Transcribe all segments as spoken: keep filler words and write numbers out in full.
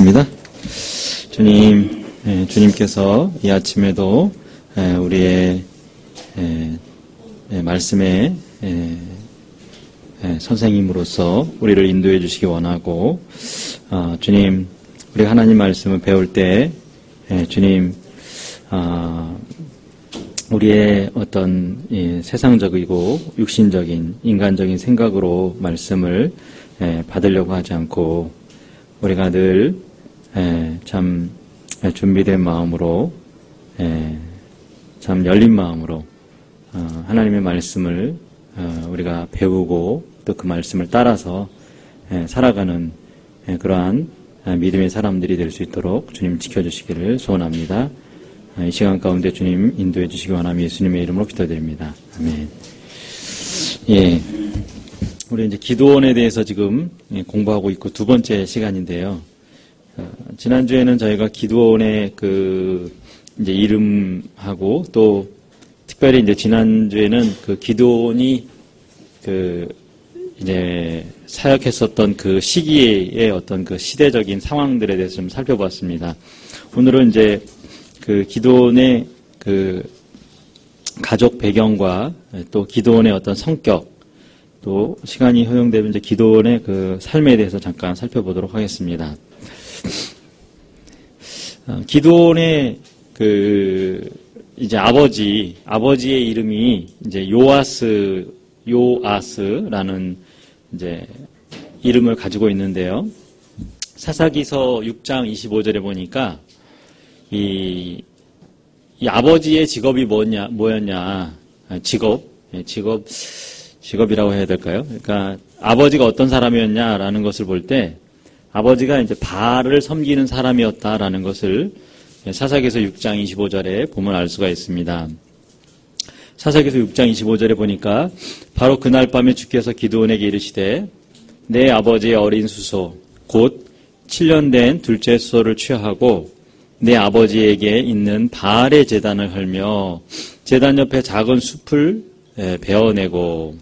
기도하겠습니다. 주님, 예, 주님께서 이 아침에도 예, 우리의 예, 예, 말씀의 예, 예, 선생님으로서 우리를 인도해 주시기 원하고, 어, 주님, 우리가 하나님 말씀을 배울 때 예, 주님, 어, 우리의 어떤 예, 세상적이고 육신적인 인간적인 생각으로 말씀을 예, 받으려고 하지 않고 우리가 늘 예, 참 준비된 마음으로 예, 참 열린 마음으로 어, 하나님의 말씀을 어, 우리가 배우고 또 그 말씀을 따라서 예, 살아가는 예, 그러한 믿음의 사람들이 될 수 있도록 주님 지켜주시기를 소원합니다. 이 시간 가운데 주님 인도해 주시기 원하며 예수님의 이름으로 기도드립니다. 아멘. 예, 우리 이제 기도원에 대해서 지금 공부하고 있고 두 번째 시간인데요. 어, 지난주에는 저희가 기도원의 그 이제 이름하고 또 특별히 이제 지난주에는 그 기도원이 그 이제 사역했었던 그 시기의 어떤 그 시대적인 상황들에 대해서 좀 살펴봤습니다. 오늘은 이제 그 기도원의 그 가족 배경과 또 기도원의 어떤 성격, 또 시간이 허용되면 이제 기도원의 그 삶에 대해서 잠깐 살펴보도록 하겠습니다. 어, 기도원의 그 이제 아버지, 아버지의 이름이 이제 요아스, 요아스라는 이제 이름을 가지고 있는데요. 사사기서 육 장 이십오 절에 보니까 이, 이 아버지의 직업이 뭐냐, 뭐였냐, 직업, 직업, 직업이라고 해야 될까요? 그러니까 아버지가 어떤 사람이었냐라는 것을 볼 때 아버지가 이제 바알을 섬기는 사람이었다라는 것을 사사기서 육 장 이십오 절에 보면 알 수가 있습니다. 사사기서 육 장 이십오 절에 보니까 바로 그날 밤에 주께서 기드온에게 이르시되 내 아버지의 어린 수소 곧 칠 년 된 둘째 수소를 취하고 내 아버지에게 있는 바알의 제단을 헐며 제단 옆에 작은 숲을 베어내고,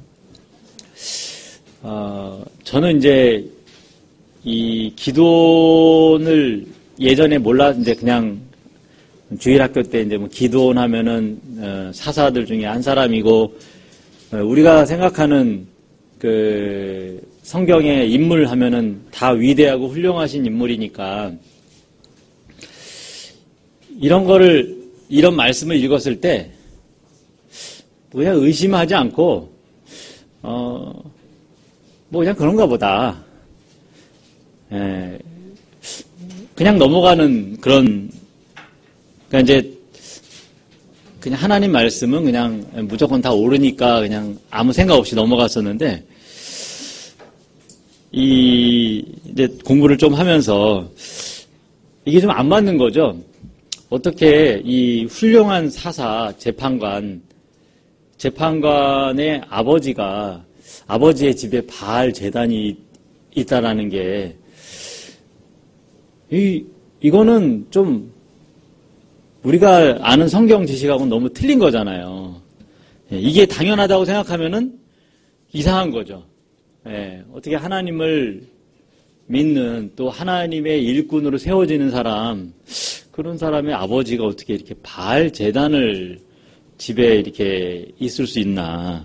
어, 저는 이제 이 기도원을 예전에 몰라 이제 그냥 주일학교 때 이제 뭐 기도원 하면은 어, 사사들 중에 한 사람이고 어, 우리가 생각하는 그 성경의 인물 하면은 다 위대하고 훌륭하신 인물이니까. 이런 거를, 이런 말씀을 읽었을 때, 그냥 의심하지 않고, 어, 뭐 그냥 그런가 보다. 예, 그냥 넘어가는 그런, 그러니까 이제, 그냥 하나님 말씀은 그냥 무조건 다 옳으니까 그냥 아무 생각 없이 넘어갔었는데, 이, 이제 공부를 좀 하면서, 이게 좀 안 맞는 거죠. 어떻게 이 훌륭한 사사, 재판관, 재판관의 아버지가 아버지의 집에 바알 제단이 있다라는 게, 이, 이거는 좀 우리가 아는 성경 지식하고는 너무 틀린 거잖아요. 이게 당연하다고 생각하면은 이상한 거죠. 예, 어떻게 하나님을 믿는 또 하나님의 일꾼으로 세워지는 사람, 그런 사람의 아버지가 어떻게 이렇게 바알 제단을 집에 이렇게 있을 수 있나.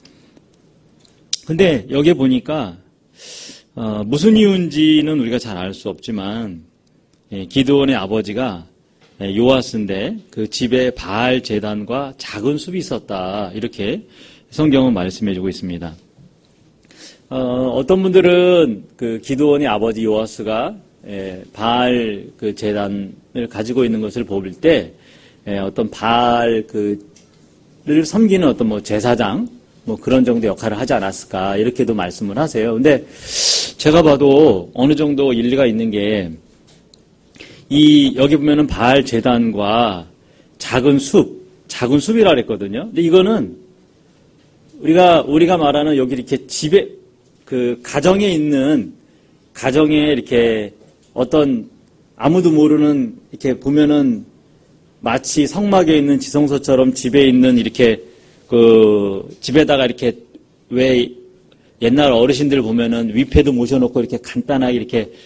근데 여기에 보니까 어, 무슨 이유인지는 우리가 잘 알 수 없지만 예, 기드온의 아버지가 예, 요아스인데 그 집에 바알 제단과 작은 숲이 있었다. 이렇게 성경은 말씀해주고 있습니다. 어, 어떤 분들은 그 기드온의 아버지 요아스가 예, 바알 그 제단을 가지고 있는 것을 볼 때 예, 어떤 바알 그를 섬기는 어떤 뭐 제사장 뭐 그런 정도 역할을 하지 않았을까 이렇게도 말씀을 하세요. 근데 제가 봐도 어느 정도 일리가 있는 게 이 여기 보면은 바알 제단과 작은 숲, 작은 숲이라 그랬거든요. 근데 이거는 우리가 우리가 말하는 여기 이렇게 집에 그 가정에 있는 가정에 이렇게 어떤 아무도 모르는 이렇게 보면은 마치 성막에 있는 지성소처럼 집에 있는 이렇게 그 집에다가 이렇게 왜 옛날 어르신들 보면은 위패도 모셔놓고 이렇게 간단하게 이렇게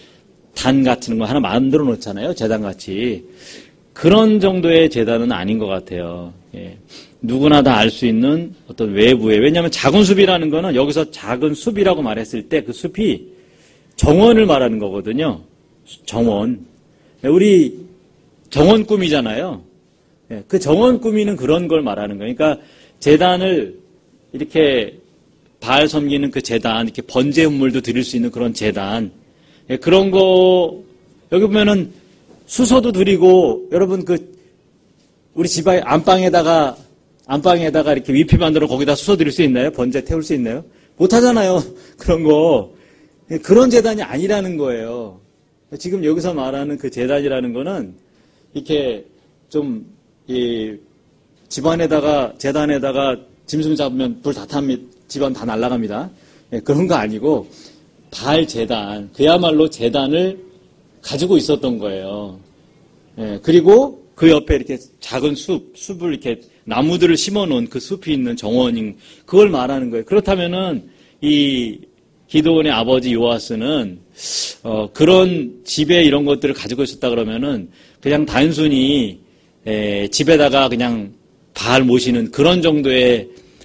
단 같은 거 하나 만들어 놓잖아요. 제단 같이. 그런 정도의 제단은 아닌 것 같아요. 예. 누구나 다 알 수 있는 어떤 외부에. 왜냐하면 작은 숲이라는 거는 여기서 작은 숲이라고 말했을 때 그 숲이 정원을 말하는 거거든요. 정원. 우리 정원 꾸미잖아요. 예. 그 정원 꾸미는 그런 걸 말하는 거예요. 그러니까 제단을 이렇게 바알 섬기는 그 제단, 이렇게 번제 음물도 드릴 수 있는 그런 제단. 예. 그런 거, 여기 보면은 수소도 드리고, 여러분 그, 우리 집안 안방에다가, 안방에다가 이렇게 위피 만들어 거기다 수소 드릴 수 있나요? 번제 태울 수 있나요? 못 하잖아요. 그런 거. 그런 제단이 아니라는 거예요. 지금 여기서 말하는 그 제단이라는 거는, 이렇게 좀, 이, 집안에다가, 제단에다가 짐승 잡으면 불 다 탑니다. 집안 다 날아갑니다. 그런 거 아니고, 바알 제단, 그야말로 제단을 가지고 있었던 거예요. 예, 그리고 그 옆에 이렇게 작은 숲, 숲을 이렇게 나무들을 심어 놓은 그 숲이 있는 정원인, 그걸 말하는 거예요. 그렇다면은, 이 기드온의 아버지 요아스는, 어, 그런 집에 이런 것들을 가지고 있었다 그러면은, 그냥 단순히, 에, 집에다가 그냥 바알 모시는 그런 정도의,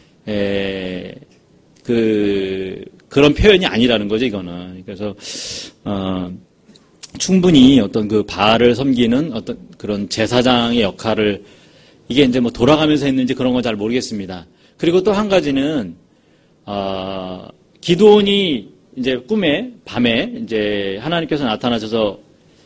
에, 그, 그런 표현이 아니라는 거죠, 이거는. 그래서, 어, 충분히 어떤 그 바알을 섬기는 어떤 그런 제사장의 역할을 이게 이제 뭐 돌아가면서 했는지 그런 건 잘 모르겠습니다. 그리고 또 한 가지는, 어, 기드온이 이제 꿈에, 밤에 이제 하나님께서 나타나셔서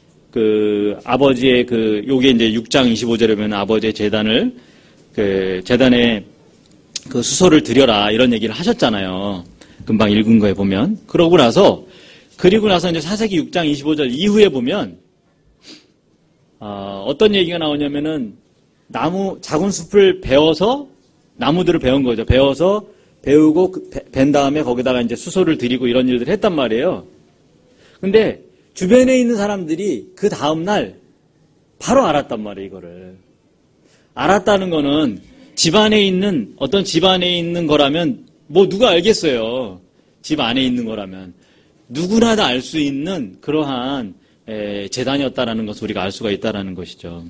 그 아버지의 그, 요게 이제 육 장 이십오 절에 보면 아버지의 제단을, 그 제단에 그 수소를 드려라 이런 얘기를 하셨잖아요. 금방 읽은 거에 보면. 그러고 나서, 그리고 나서 이제 사사기 육 장 이십오 절 이후에 보면, 어, 어떤 얘기가 나오냐면은, 나무, 작은 숲을 베어서, 나무들을 베은 거죠. 베어서, 베우고, 벤 다음에 거기다가 이제 수소를 드리고 이런 일들을 했단 말이에요. 근데, 주변에 있는 사람들이 그 다음날, 바로 알았단 말이에요, 이거를. 알았다는 거는, 집안에 있는, 어떤 집안에 있는 거라면, 뭐 누가 알겠어요. 집 안에 있는 거라면. 누구나 다 알 수 있는 그러한 에, 재단이었다라는 것을 우리가 알 수가 있다라는 것이죠.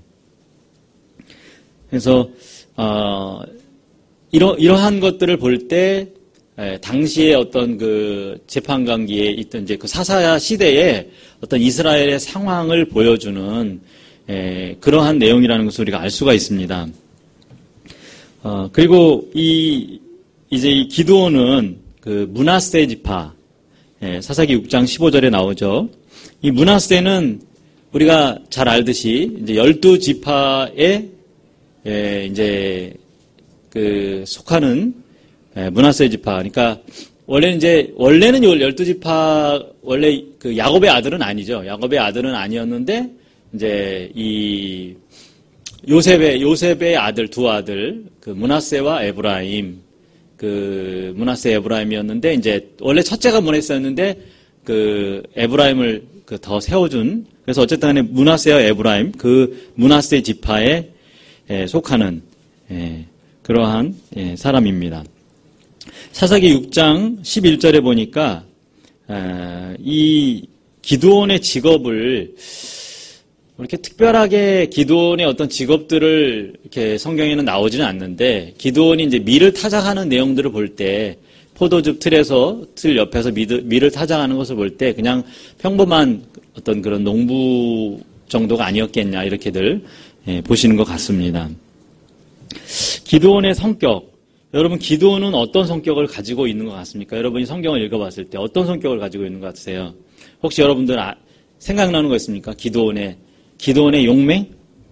그래서 어, 이러 이러한 것들을 볼 때 당시에 어떤 그 재판 관계에 있던 이제 그 사사 시대에 어떤 이스라엘의 상황을 보여주는 에, 그러한 내용이라는 것을 우리가 알 수가 있습니다. 어, 그리고 이 이제 이 기드온은 그 므낫세 지파 예, 사사기 육 장 십오 절에 나오죠. 이 므낫세는 우리가 잘 알듯이 이제 열두 지파에 예, 이제 그 속하는 예, 므낫세 지파. 그러니까 원래는 이제 원래는 열두 지파 원래 그 야곱의 아들은 아니죠. 야곱의 아들은 아니었는데 이제 이 요셉의 요셉의 아들 두 아들 그 므낫세와 에브라임. 그 므낫세 에브라임이었는데 이제 원래 첫째가 므낫세였는데 그 에브라임을 그 더 세워준 그래서 어쨌든 간에 므낫세와 에브라임 그 므낫세 지파에 에, 속하는 에, 그러한 에, 사람입니다. 사사기 육 장 십일 절에 보니까 에, 이 기드온의 직업을 이렇게 특별하게 기드온의 어떤 직업들을 이렇게 성경에는 나오지는 않는데 기드온이 이제 밀을 타작하는 내용들을 볼 때 포도즙 틀에서 틀 옆에서 밀을, 밀을 타작하는 것을 볼 때 그냥 평범한 어떤 그런 농부 정도가 아니었겠냐 이렇게들 예, 보시는 것 같습니다. 기드온의 성격 여러분 기드온은 어떤 성격을 가지고 있는 것 같습니까? 여러분이 성경을 읽어봤을 때 어떤 성격을 가지고 있는 것 같으세요? 혹시 여러분들 아, 생각나는 거 있습니까? 기드온의 기드온의 용맹?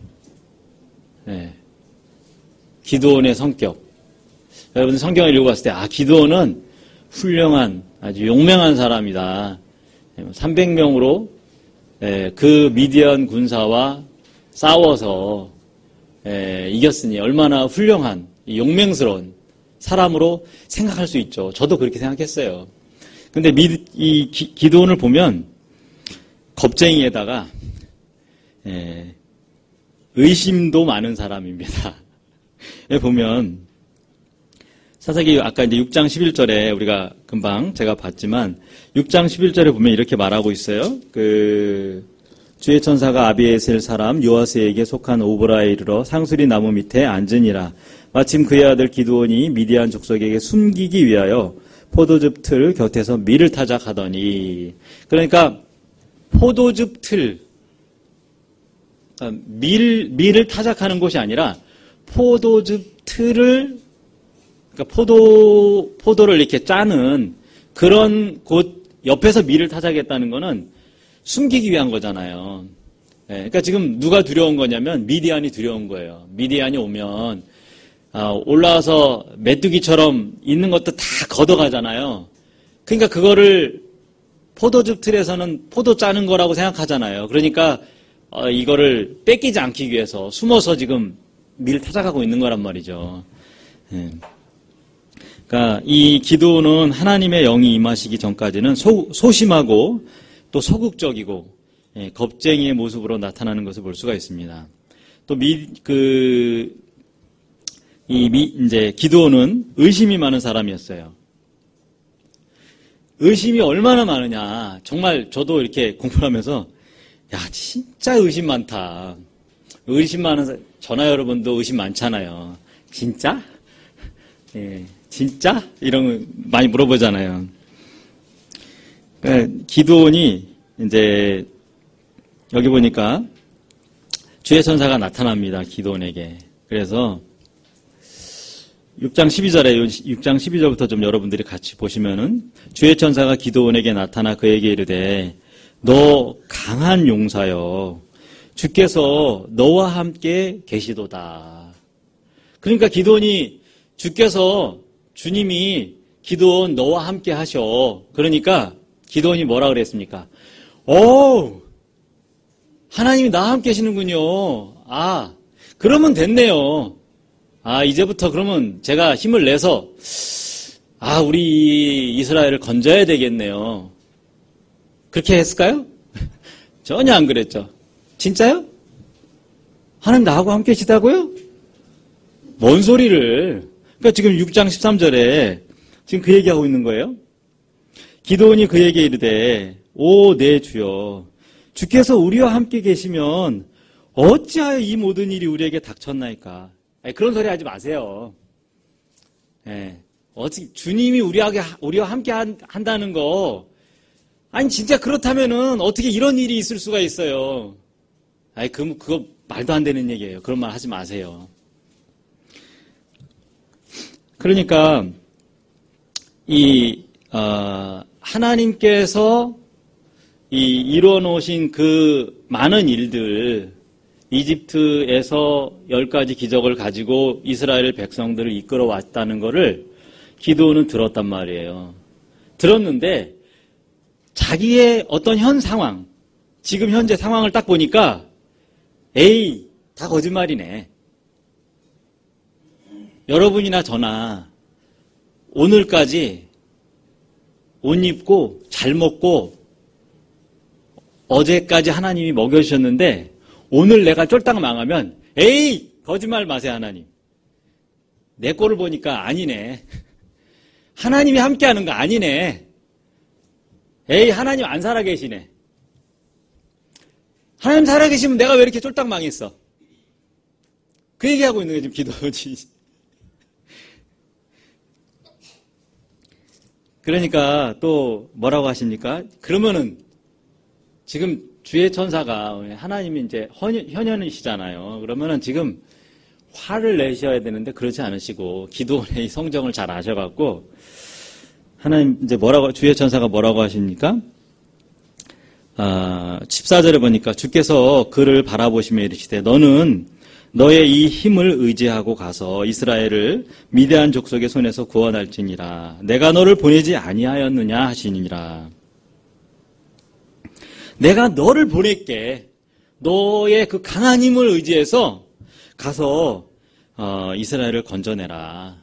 네. 기드온의 성격. 여러분 성경을 읽어봤을 때, 아, 기드온은 훌륭한, 아주 용맹한 사람이다. 삼백 명으로 그 미디안 군사와 싸워서 이겼으니 얼마나 훌륭한, 용맹스러운 사람으로 생각할 수 있죠. 저도 그렇게 생각했어요. 근데 이 기드온을 보면 겁쟁이에다가 예, 의심도 많은 사람입니다. 보면 사사기 아까 이제 육 장 십일 절에 우리가 금방 제가 봤지만 육 장 십일 절에 보면 이렇게 말하고 있어요. 그 주의 천사가 아비에셀 사람 요아스에게 속한 오브라에 이르러 상수리 나무 밑에 앉으니라. 마침 그의 아들 기드온이 미디안 족속에게 숨기기 위하여 포도즙 틀 곁에서 밀을 타작하더니, 그러니까 포도즙 틀, 밀, 밀을 타작하는 곳이 아니라 포도즙 틀을, 그러니까 포도, 포도를 이렇게 짜는 그런 곳 옆에서 밀을 타작했다는 거는 숨기기 위한 거잖아요. 네, 그러니까 지금 누가 두려운 거냐면 미디안이 두려운 거예요. 미디안이 오면 아, 올라와서 메뚜기처럼 있는 것도 다 걷어가잖아요. 그러니까 그거를 포도즙 틀에서는 포도 짜는 거라고 생각하잖아요. 그러니까 어, 이거를 뺏기지 않기 위해서 숨어서 지금 밀을 타작하고 있는 거란 말이죠. 네. 그러니까 이 기도는 하나님의 영이 임하시기 전까지는 소, 소심하고 또 소극적이고 예, 겁쟁이의 모습으로 나타나는 것을 볼 수가 있습니다. 또 미, 그, 이 미, 이제 기도는 의심이 많은 사람이었어요. 의심이 얼마나 많으냐. 정말 저도 이렇게 공부를 하면서 야, 진짜 의심 많다. 의심 많은 전화 여러분도 의심 많잖아요. 진짜? 예, 진짜? 이런 거 많이 물어보잖아요. 그러니까 기드온이 이제 여기 보니까 주의 천사가 나타납니다. 기드온에게. 그래서 육 장 십이 절에 육 장 십이 절부터 좀 여러분들이 같이 보시면은 주의 천사가 기드온에게 나타나 그에게 이르되 너 강한 용사여 주께서 너와 함께 계시도다. 그러니까 기드온이 주께서 주님이 기드온 너와 함께 하셔. 그러니까 기드온이 뭐라 그랬습니까? 오, 하나님이 나와 함께 계시는군요. 아, 그러면 됐네요. 아, 이제부터 그러면 제가 힘을 내서 아, 우리 이스라엘을 건져야 되겠네요. 그렇게 했을까요? 전혀 안 그랬죠. 진짜요? 하나님 나하고 함께 계시다고요? 뭔 소리를. 그러니까 지금 육 장 십삼 절에 지금 그 얘기하고 있는 거예요. 기드온이 그에게 이르되 오, 내 주여 주께서 우리와 함께 계시면 어찌하여 이 모든 일이 우리에게 닥쳤나이까. 아니, 그런 소리 하지 마세요. 예, 어찌 주님이 우리와, 우리와 함께 한, 한다는 거 아니 진짜 그렇다면은 어떻게 이런 일이 있을 수가 있어요. 아니 그, 그거 말도 안 되는 얘기예요. 그런 말 하지 마세요. 그러니까 이 어, 하나님께서 이 이루어 놓으신 그 많은 일들, 이집트에서 열 가지 기적을 가지고 이스라엘 백성들을 이끌어 왔다는 것을 기드온은 들었단 말이에요. 들었는데 자기의 어떤 현 상황, 지금 현재 상황을 딱 보니까 에이, 다 거짓말이네. 여러분이나 저나 오늘까지 옷 입고 잘 먹고 어제까지 하나님이 먹여주셨는데 오늘 내가 쫄딱 망하면 에이, 거짓말 마세요. 하나님. 내 꼴을 보니까 아니네. 하나님이 함께하는 거 아니네. 에이, 하나님 안 살아계시네. 하나님 살아계시면 내가 왜 이렇게 쫄딱 망했어? 그 얘기하고 있는 게 지금 기도지. 그러니까 또 뭐라고 하십니까? 그러면은 지금 주의 천사가 하나님이 이제 현현이시잖아요. 그러면은 지금 화를 내셔야 되는데 그렇지 않으시고 기도원의 성정을 잘 아셔갖고 하나님 이제 뭐라고 주의 천사가 뭐라고 하십니까? 아, 십사 절에 보니까 주께서 그를 바라보시며 이르시되 너는 너의 이 힘을 의지하고 가서 이스라엘을 미디안 족속의 손에서 구원할지니라. 내가 너를 보내지 아니하였느냐 하시니라. 내가 너를 보낼게. 너의 그 강한 힘을 의지해서 가서 어, 이스라엘을 건져내라.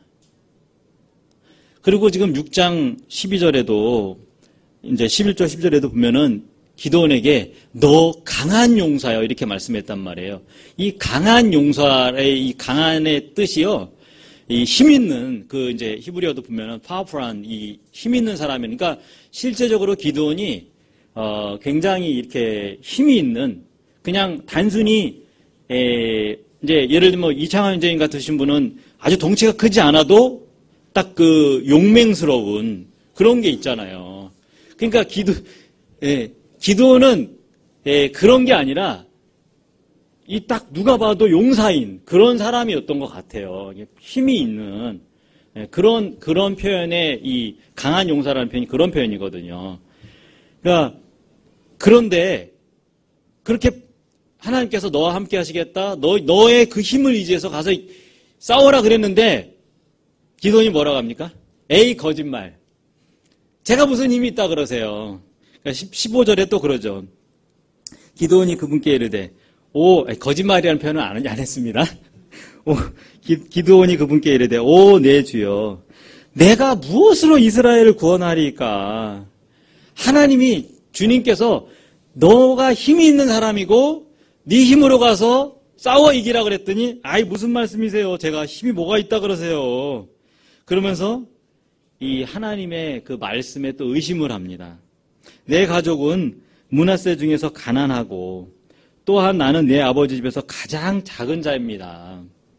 그리고 지금 육 장 십이 절에도 이제 십일 절, 십이 절에도 보면은 기드온에게 너 강한 용사여 이렇게 말씀했단 말이에요. 이 강한 용사의 이 강한의 뜻이요. 이 힘 있는, 그 이제 히브리어도 보면은 파워풀한 이 힘 있는 사람이니까 그러니까 실제적으로 기드온이 어 굉장히 이렇게 힘이 있는, 그냥 단순히 에 이제 예를 들면 이창환 원장님 같으신 분은 아주 덩치가 크지 않아도 딱 그 용맹스러운 그런 게 있잖아요. 그러니까 기도 예, 기도는 예, 그런 게 아니라 이 딱 누가 봐도 용사인 그런 사람이었던 것 같아요. 힘이 있는 예, 그런 그런 표현의 이 강한 용사라는 표현이 그런 표현이거든요. 그러니까 그런데 그렇게 하나님께서 너와 함께 하시겠다. 너 너의 그 힘을 의지해서 가서 싸워라 그랬는데 기도원이 뭐라고 합니까? 에이 거짓말. 제가 무슨 힘이 있다 그러세요. 그러니까 십오 절에 또 그러죠. 기도원이 그분께 이르되 오 거짓말이라는 표현은 안, 안 했습니다. 오, 기, 기도원이 그분께 이르되 오 내 주여 내가 무엇으로 이스라엘을 구원하리까. 하나님이 주님께서 너가 힘이 있는 사람이고 네 힘으로 가서 싸워 이기라 그랬더니 아이 무슨 말씀이세요. 제가 힘이 뭐가 있다 그러세요. 그러면서 이 하나님의 그 말씀에 또 의심을 합니다. 내 가족은 므낫세 중에서 가난하고 또한 나는 내 아버지 집에서 가장 작은 자입니다.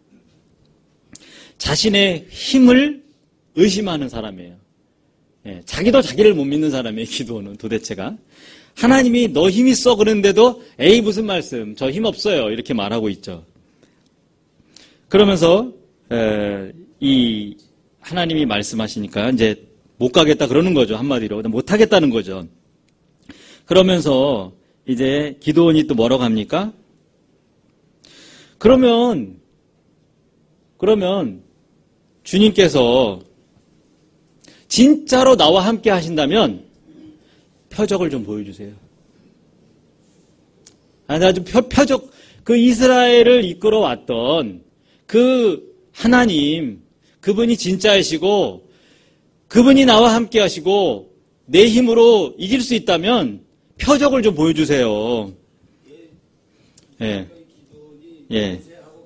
자신의 힘을 의심하는 사람이에요. 예, 자기도 자기를 못 믿는 사람이에요. 기도는 도대체가. 하나님이 너 힘 있어 그러는데도 에이 무슨 말씀 저 힘 없어요 이렇게 말하고 있죠. 그러면서 에, 이 하나님이 말씀하시니까 이제 못 가겠다 그러는 거죠. 한마디로 못 하겠다는 거죠. 그러면서 이제 기도원이 또 뭐라고 합니까? 그러면 그러면 주님께서 진짜로 나와 함께 하신다면 표적을 좀 보여주세요. 아주 표, 표적, 그 이스라엘을 이끌어왔던 그 하나님, 그분이 진짜이시고, 그분이 나와 함께 하시고, 내 힘으로 이길 수 있다면 표적을 좀 보여주세요. 예. 예.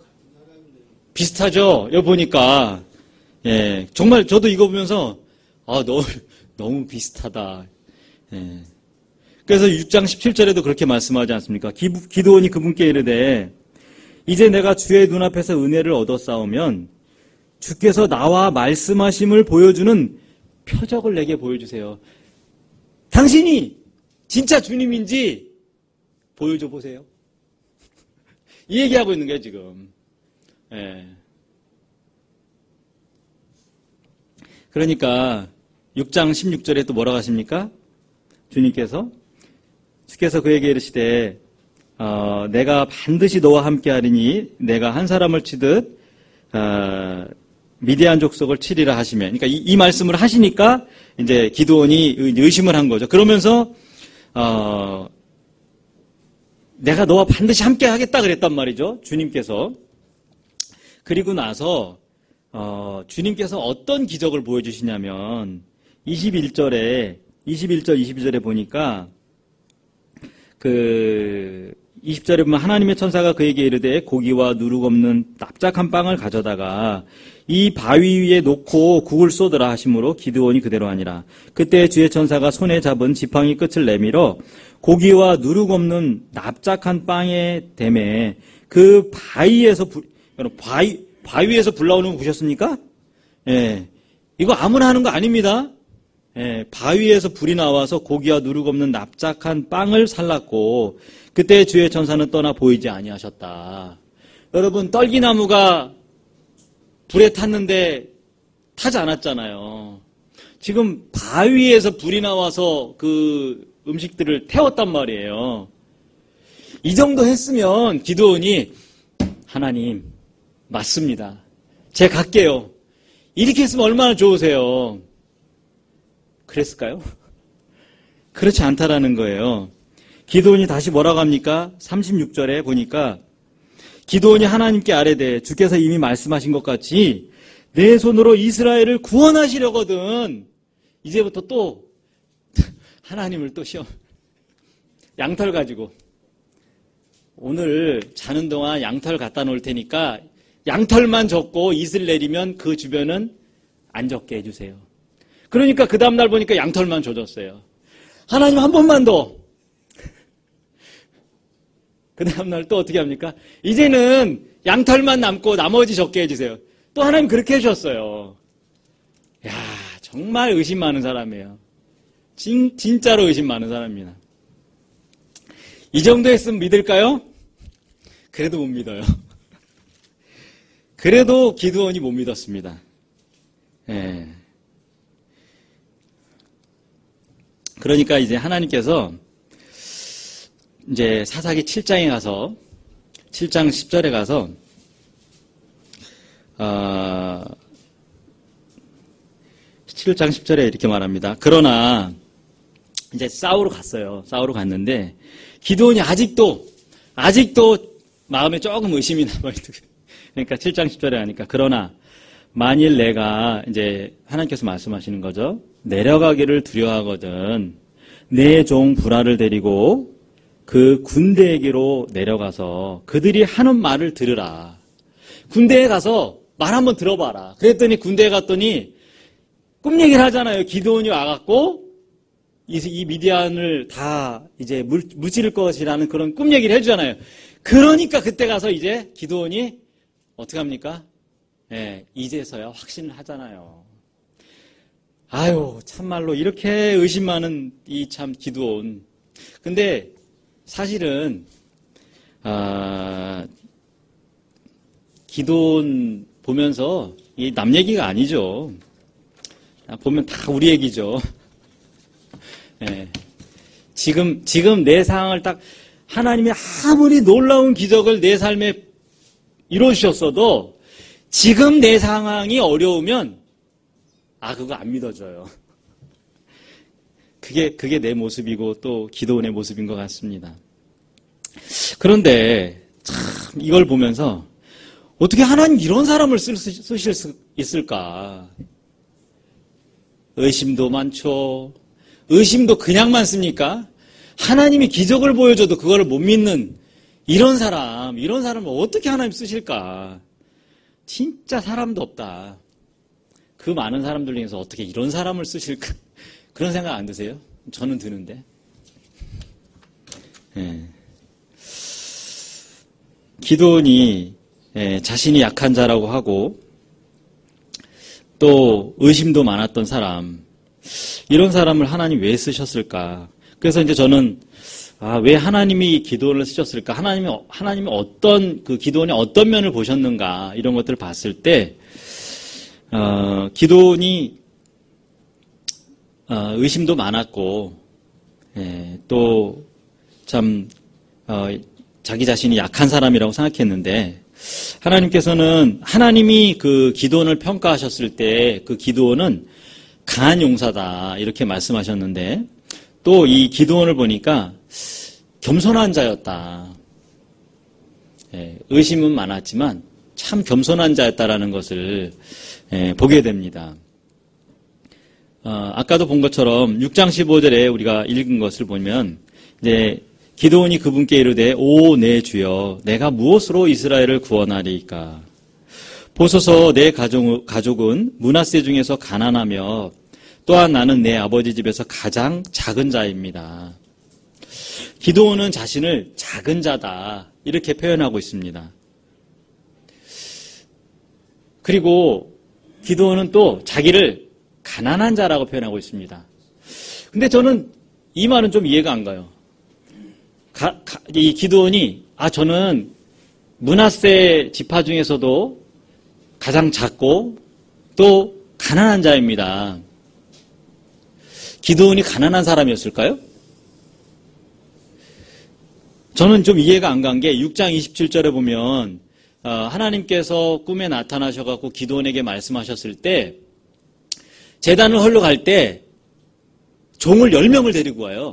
비슷하죠? 여기 보니까. 예. 정말 저도 이거 보면서, 아, 너무, 너무 비슷하다. 예. 그래서 육 장 십칠 절에도 그렇게 말씀하지 않습니까? 기, 기드온이 그분께 이르되 이제 내가 주의 눈앞에서 은혜를 얻었사오면 주께서 나와 말씀하심을 보여주는 표적을 내게 보여주세요. 당신이 진짜 주님인지 보여줘 보세요. 이 얘기하고 있는 거예요 지금. 예. 그러니까 육 장 십육 절에 또 뭐라고 하십니까? 주님께서 주께서 그에게 이르시되 어, 내가 반드시 너와 함께하리니 내가 한 사람을 치듯 어, 미디안 족속을 치리라 하시면, 그러니까 이, 이 말씀을 하시니까 이제 기드온이 의심을 한 거죠. 그러면서 어, 내가 너와 반드시 함께하겠다 그랬단 말이죠. 주님께서. 그리고 나서 어, 주님께서 어떤 기적을 보여주시냐면 이십일 절에 이십일 절, 이십이 절에 보니까 그 이십 절에 보면 하나님의 천사가 그에게 이르되 고기와 누룩 없는 납작한 빵을 가져다가 이 바위 위에 놓고 국을 쏟으라 하심으로 기드온이 그대로 하니라. 그때 주의 천사가 손에 잡은 지팡이 끝을 내밀어 고기와 누룩 없는 납작한 빵의 댐에 그 바위에서 불, 바위 바위에서 불 나오는 거 보셨습니까? 예, 이거 아무나 하는 거 아닙니다. 예, 바위에서 불이 나와서 고기와 누룩 없는 납작한 빵을 살랐고 그때 주의 천사는 떠나 보이지 아니하셨다. 여러분 떨기나무가 불에 탔는데 타지 않았잖아요. 지금 바위에서 불이 나와서 그 음식들을 태웠단 말이에요. 이 정도 했으면 기드온이 하나님 맞습니다. 제가 갈게요. 이렇게 했으면 얼마나 좋으세요. 그랬을까요? 그렇지 않다라는 거예요. 기드온이 다시 뭐라고 합니까? 삼십육 절에 보니까 기드온이 하나님께 아뢰되 주께서 이미 말씀하신 것 같이 내 손으로 이스라엘을 구원하시려거든. 이제부터 또 하나님을 또 시험 양털 가지고 오늘 자는 동안 양털 갖다 놓을 테니까 양털만 젖고 이슬 내리면 그 주변은 안 젖게 해주세요. 그러니까 그 다음날 보니까 양털만 젖었어요. 하나님 한 번만 더. 그 다음날 또 어떻게 합니까? 이제는 양털만 남고 나머지 젖게 해주세요. 또 하나님 그렇게 해주셨어요. 야, 정말 의심 많은 사람이에요. 진, 진짜로 의심 많은 사람입니다. 이 정도 했으면 믿을까요? 그래도 못 믿어요. 그래도 기드온이 못 믿었습니다. 예. 그러니까 이제 하나님께서 이제 사사기 칠 장에 가서 칠 장 십 절에 가서 어, 칠 장 십 절에 이렇게 말합니다. 그러나 이제 싸우러 갔어요. 싸우러 갔는데 기드온이 아직도 아직도 마음에 조금 의심이 남아있어요. 그러니까 칠 장 십 절에 하니까 그러나 만일 내가 이제 하나님께서 말씀하시는 거죠. 내려가기를 두려워하거든 내 종 부라를 데리고 그 군대에게로 내려가서 그들이 하는 말을 들으라. 군대에 가서 말 한번 들어봐라. 그랬더니 군대에 갔더니 꿈 얘기를 하잖아요. 기드온이 와갖고 이, 이 미디안을 다 이제 물, 무찌를 것이라는 그런 꿈 얘기를 해주잖아요. 그러니까 그때 가서 이제 기드온이 어떻게 합니까? 예, 이제서야 확신을 하잖아요. 아유, 참말로 이렇게 의심 많은 이 참 기드온. 근데 사실은 아, 기드온 보면서 이 남 얘기가 아니죠. 보면 다 우리 얘기죠. 예, 지금 지금 내 상황을 딱 하나님이 아무리 놀라운 기적을 내 삶에 이루어주셨어도 지금 내 상황이 어려우면 아 그거 안 믿어져요. 그게 그게 내 모습이고 또 기도원의 모습인 것 같습니다. 그런데 참 이걸 보면서 어떻게 하나님 이런 사람을 쓸, 쓰실 수 있을까? 의심도 많죠. 의심도 그냥 많습니까? 하나님이 기적을 보여줘도 그거를 못 믿는 이런 사람, 이런 사람을 어떻게 하나님 쓰실까? 진짜 사람도 없다. 그 많은 사람들 중에서 어떻게 이런 사람을 쓰실까? 그런 생각 안 드세요? 저는 드는데. 예. 기드온이 예, 자신이 약한 자라고 하고 또 의심도 많았던 사람, 이런 사람을 하나님 왜 쓰셨을까? 그래서 이제 저는 아, 왜 하나님이 기드온을 쓰셨을까? 하나님이 하나님이 어떤 그 기드온의 어떤 면을 보셨는가? 이런 것들을 봤을 때 어, 기드온이 어, 의심도 많았고 예, 또 참 어, 자기 자신이 약한 사람이라고 생각했는데 하나님께서는 하나님이 그 기드온을 평가하셨을 때 그 기드온은 강한 용사다 이렇게 말씀하셨는데 또 이 기드온을 보니까 겸손한 자였다. 예, 의심은 많았지만 참 겸손한 자였다라는 것을 예, 보게 됩니다. 어, 아까도 본 것처럼 육 장 십오 절에 우리가 읽은 것을 보면 이제 기드온이 그분께 이르되 오 내 주여 내가 무엇으로 이스라엘을 구원하리이까? 보소서 내 가족, 가족은 므낫세 중에서 가난하며 또한 나는 내 아버지 집에서 가장 작은 자입니다. 기드온은 자신을 작은 자다 이렇게 표현하고 있습니다. 그리고 기드온은 또 자기를 가난한 자라고 표현하고 있습니다. 근데 저는 이 말은 좀 이해가 안 가요. 가, 가, 이 기드온이 아 저는 므낫세 지파 중에서도 가장 작고 또 가난한 자입니다. 기드온이 가난한 사람이었을까요? 저는 좀 이해가 안 간 게 육 장 이십칠 절에 보면 어, 하나님께서 꿈에 나타나셔갖고 기드온에게 말씀하셨을 때 제단을 헐러 갈 때 종을 열 명을 데리고 와요.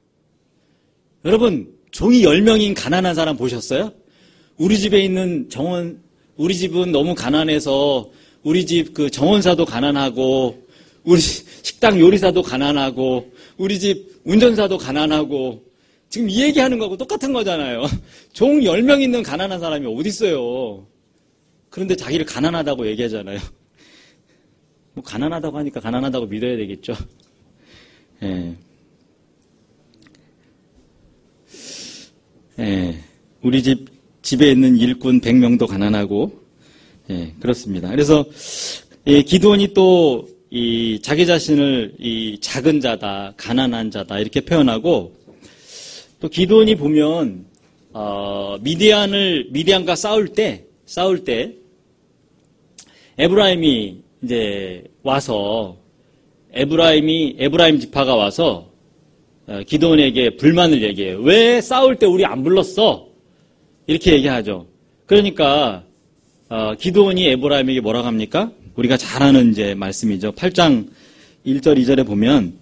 여러분 종이 열 명인 가난한 사람 보셨어요? 우리 집에 있는 정원, 우리 집은 너무 가난해서 우리 집 그 정원사도 가난하고 우리 식당 요리사도 가난하고 우리 집 운전사도 가난하고 지금 이 얘기하는 거하고 똑같은 거잖아요. 종 열 명 있는 가난한 사람이 어디 있어요? 그런데 자기를 가난하다고 얘기하잖아요. 뭐 가난하다고 하니까 가난하다고 믿어야 되겠죠. 예. 예. 우리 집, 집에 있는 일꾼 백 명도 가난하고, 예, 그렇습니다. 그래서, 이 기드온이 또, 이, 자기 자신을 이 작은 자다, 가난한 자다, 이렇게 표현하고, 또 기드온이 보면, 어, 미디안을, 미디안과 싸울 때, 싸울 때, 에브라임이 이제 와서, 에브라임이, 에브라임 지파가 와서, 기드온에게 불만을 얘기해요. 왜 싸울 때 우리 안 불렀어? 이렇게 얘기하죠. 그러니까 어, 기드온이 에브라임에게 뭐라고 합니까? 우리가 잘 아는 이제 말씀이죠. 팔 장 일 절 이 절에 보면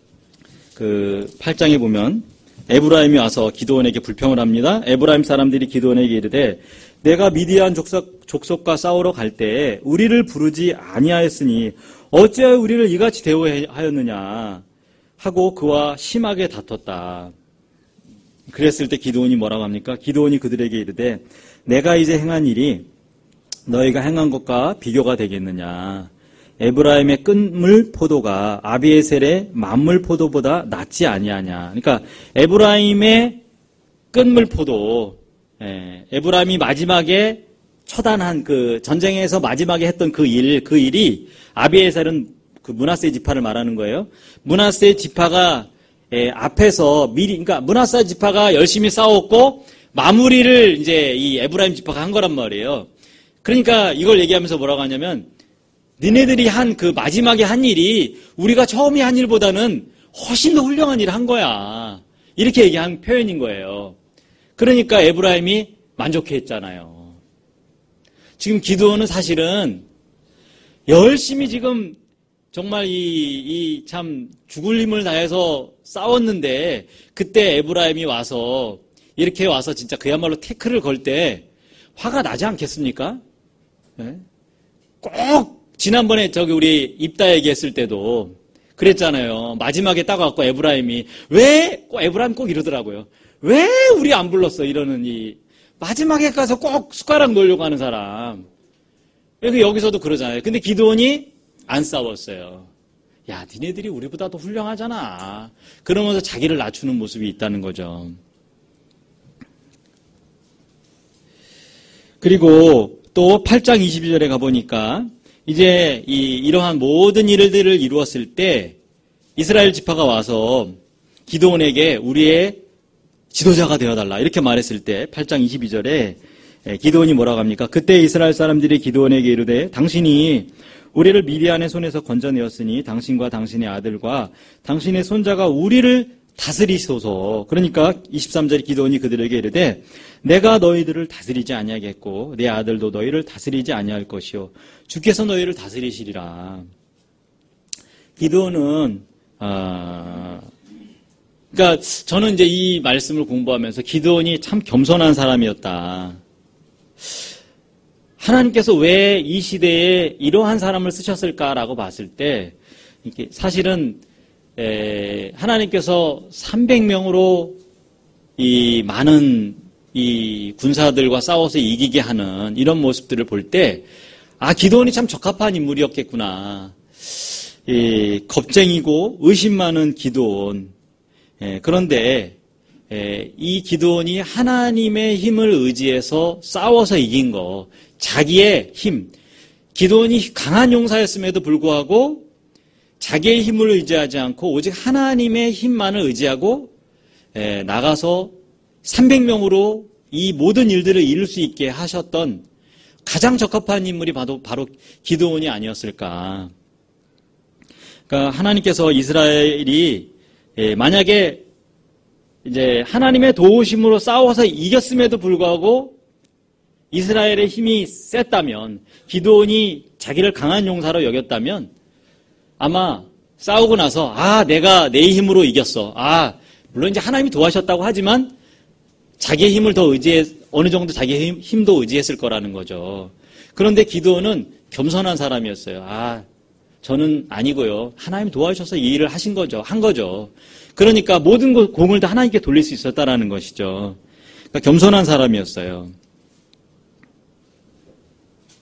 그 팔 장에 보면 에브라임이 와서 기드온에게 불평을 합니다. 에브라임 사람들이 기드온에게 이르되 내가 미디안 족속, 족속과 싸우러 갈 때에 우리를 부르지 아니하였으니 어찌하여 우리를 이같이 대우하였느냐 하고 그와 심하게 다퉜다. 그랬을 때 기드온이 뭐라고 합니까? 기드온이 그들에게 이르되 내가 이제 행한 일이 너희가 행한 것과 비교가 되겠느냐. 에브라임의 끈물 포도가 아비에셀의 만물 포도보다 낫지 아니하냐. 그러니까 에브라임의 끈물 포도, 예, 에브라임이 마지막에 처단한 그 전쟁에서 마지막에 했던 그 일, 그 일이 아비에셀은 그 므낫세 지파를 말하는 거예요. 므낫세 지파가 예, 앞에서 미리, 그러니까 므낫세 지파가 열심히 싸웠고 마무리를 이제 이 에브라임 지파가 한 거란 말이에요. 그러니까 이걸 얘기하면서 뭐라고 하냐면 니네들이 한 그 마지막에 한 일이 우리가 처음에 한 일보다는 훨씬 더 훌륭한 일을 한 거야. 이렇게 얘기한 표현인 거예요. 그러니까 에브라임이 만족해했잖아요. 지금 기드온은 사실은 열심히 지금 정말 이, 이 참 죽을 힘을 다해서 싸웠는데 그때 에브라임이 와서 이렇게 와서 진짜 그야말로 태클을 걸 때 화가 나지 않겠습니까? 네? 꼭 지난번에 저기 우리 입다 얘기했을 때도 그랬잖아요. 마지막에 딱 와갖고 에브라임이 왜 꼭 에브라임 꼭 이러더라고요. 왜 우리 안 불렀어? 이러는 이 마지막에 가서 꼭 숟가락 놓으려고 하는 사람. 여기서도 그러잖아요. 근데 기드온이 안 싸웠어요. 야, 니네들이 우리보다 더 훌륭하잖아. 그러면서 자기를 낮추는 모습이 있다는 거죠. 그리고 또 팔 장 이십이 절에 가보니까 이제 이, 이러한 모든 일들을 이루었을 때 이스라엘 지파가 와서 기드온에게 우리의 지도자가 되어달라 이렇게 말했을 때 팔 장 이십이 절에 기드온이 뭐라고 합니까? 그때 이스라엘 사람들이 기드온에게 이르되 당신이 우리를 미디안의 손에서 건져내었으니 당신과 당신의 아들과 당신의 손자가 우리를 다스리소서. 그러니까 이십삼 절에 기드온이 그들에게 이르되 내가 너희들을 다스리지 아니하겠고 내 아들도 너희를 다스리지 아니할 것이요 주께서 너희를 다스리시리라. 기드온은 아, 그러니까 저는 이제 이 말씀을 공부하면서 기드온이 참 겸손한 사람이었다. 하나님께서 왜 이 시대에 이러한 사람을 쓰셨을까라고 봤을 때 사실은 하나님께서 삼백 명으로 이 많은 이 군사들과 싸워서 이기게 하는 이런 모습들을 볼 때 아, 기드온이 참 적합한 인물이었겠구나. 이 겁쟁이고 의심 많은 기드온. 그런데 이 기드온이 하나님의 힘을 의지해서 싸워서 이긴 거, 자기의 힘, 기드온이 강한 용사였음에도 불구하고 자기의 힘을 의지하지 않고 오직 하나님의 힘만을 의지하고 나가서 삼백 명으로 이 모든 일들을 이룰 수 있게 하셨던 가장 적합한 인물이 바로, 바로 기드온이 아니었을까. 그러니까 하나님께서 이스라엘이 만약에 이제 하나님의 도우심으로 싸워서 이겼음에도 불구하고 이스라엘의 힘이 셌다면, 기드온이 자기를 강한 용사로 여겼다면 아마 싸우고 나서 아, 내가 내 힘으로 이겼어. 아, 물론 이제 하나님이 도와셨다고 하지만 자기의 힘을 더 의지해, 어느 정도 자기의 힘, 힘도 의지했을 거라는 거죠. 그런데 기드온은 겸손한 사람이었어요. 아, 저는 아니고요. 하나님 도와주셔서 이 일을 하신 거죠. 한 거죠. 그러니까 모든 공을 다 하나님께 돌릴 수 있었다라는 것이죠. 그러니까 겸손한 사람이었어요.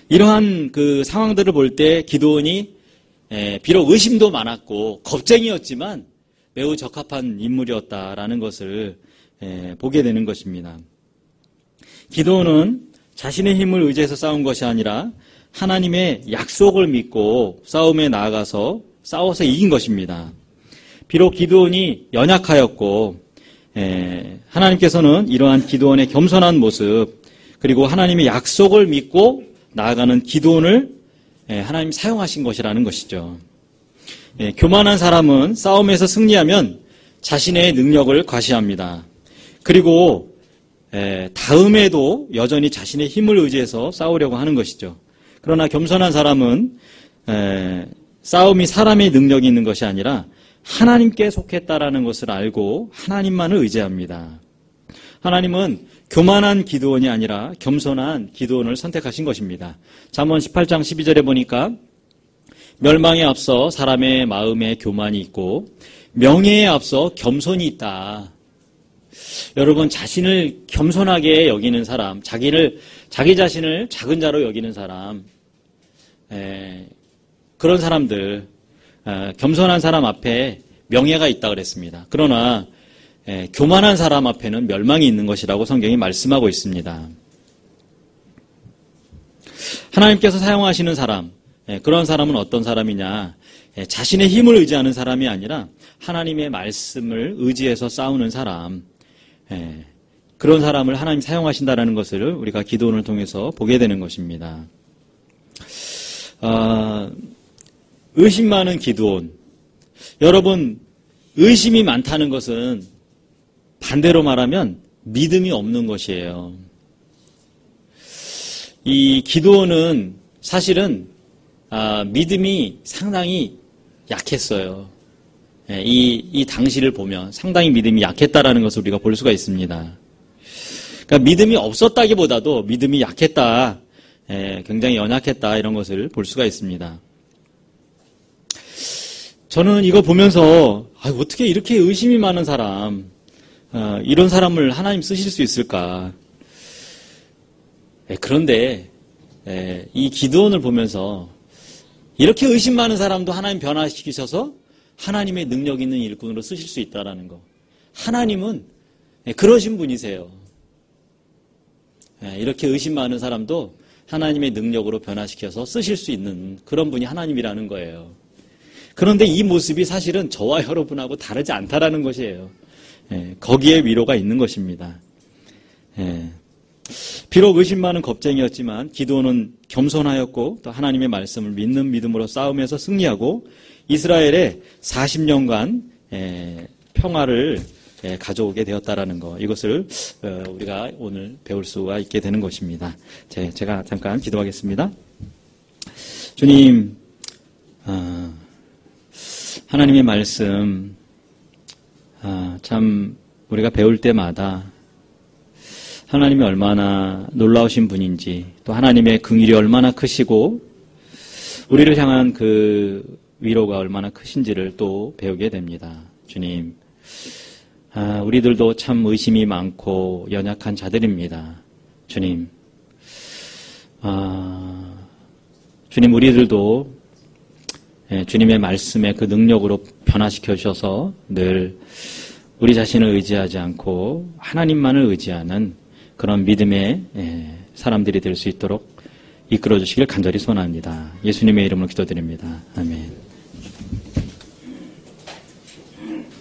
이러한 그 상황들을 볼 때 기드온이 에, 비록 의심도 많았고 겁쟁이였지만 매우 적합한 인물이었다라는 것을 에, 보게 되는 것입니다. 기드온은 자신의 힘을 의지해서 싸운 것이 아니라 하나님의 약속을 믿고 싸움에 나아가서 싸워서 이긴 것입니다. 비록 기드온이 연약하였고 에, 하나님께서는 이러한 기드온의 겸손한 모습 그리고 하나님의 약속을 믿고 나아가는 기드온을 에, 하나님 사용하신 것이라는 것이죠. 에, 교만한 사람은 싸움에서 승리하면 자신의 능력을 과시합니다. 그리고 에, 다음에도 여전히 자신의 힘을 의지해서 싸우려고 하는 것이죠. 그러나 겸손한 사람은 에, 싸움이 사람의 능력이 있는 것이 아니라 하나님께 속했다라는 것을 알고 하나님만을 의지합니다. 하나님은 교만한 기드온이 아니라 겸손한 기드온을 선택하신 것입니다. 잠언 십팔 장 십이 절에 보니까 멸망에 앞서 사람의 마음에 교만이 있고 명예에 앞서 겸손이 있다. 여러분, 자신을 겸손하게 여기는 사람, 자기를 자기 자신을 작은 자로 여기는 사람, 에, 그런 사람들, 에, 겸손한 사람 앞에 명예가 있다 그랬습니다. 그러나 에, 교만한 사람 앞에는 멸망이 있는 것이라고 성경이 말씀하고 있습니다. 하나님께서 사용하시는 사람, 에, 그런 사람은 어떤 사람이냐? 에, 자신의 힘을 의지하는 사람이 아니라 하나님의 말씀을 의지해서 싸우는 사람, 에, 그런 사람을 하나님 사용하신다는 것을 우리가 기도원을 통해서 보게 되는 것입니다. 아, 의심 많은 기드온. 여러분, 의심이 많다는 것은 반대로 말하면 믿음이 없는 것이에요. 이 기드온은 사실은 아, 믿음이 상당히 약했어요. 예, 이, 이 당시를 보면 상당히 믿음이 약했다라는 것을 우리가 볼 수가 있습니다. 그러니까 믿음이 없었다기보다도 믿음이 약했다, 예, 굉장히 연약했다 이런 것을 볼 수가 있습니다. 저는 이거 보면서 아, 어떻게 이렇게 의심이 많은 사람, 어, 이런 사람을 하나님 쓰실 수 있을까? 예, 그런데 예, 이 기드온을 보면서 이렇게 의심 많은 사람도 하나님 변화시키셔서 하나님의 능력 있는 일꾼으로 쓰실 수 있다라는 거. 하나님은 예, 그러신 분이세요. 예, 이렇게 의심 많은 사람도 하나님의 능력으로 변화시켜서 쓰실 수 있는 그런 분이 하나님이라는 거예요. 그런데 이 모습이 사실은 저와 여러분하고 다르지 않다라는 것이에요. 예, 거기에 위로가 있는 것입니다. 예, 비록 의심 많은 겁쟁이였지만 기드온은 겸손하였고 또 하나님의 말씀을 믿는 믿음으로 싸움에서 승리하고 이스라엘의 사십 년간 예, 평화를 예, 가져오게 되었다라는 것, 이것을 어, 우리가 오늘 배울 수가 있게 되는 것입니다. 제, 제가 잠깐 기도하겠습니다. 주님, 어, 하나님의 말씀 아, 참 우리가 배울 때마다 하나님이 얼마나 놀라우신 분인지, 또 하나님의 긍휼이 얼마나 크시고 우리를 향한 그 위로가 얼마나 크신지를 또 배우게 됩니다. 주님, 아, 우리들도 참 의심이 많고 연약한 자들입니다. 주님, 아, 주님, 우리들도 예, 주님의 말씀에 그 능력으로 변화시켜 주셔서 늘 우리 자신을 의지하지 않고 하나님만을 의지하는 그런 믿음의 예, 사람들이 될 수 있도록 이끌어 주시길 간절히 소원합니다. 예수님의 이름으로 기도드립니다. 아멘.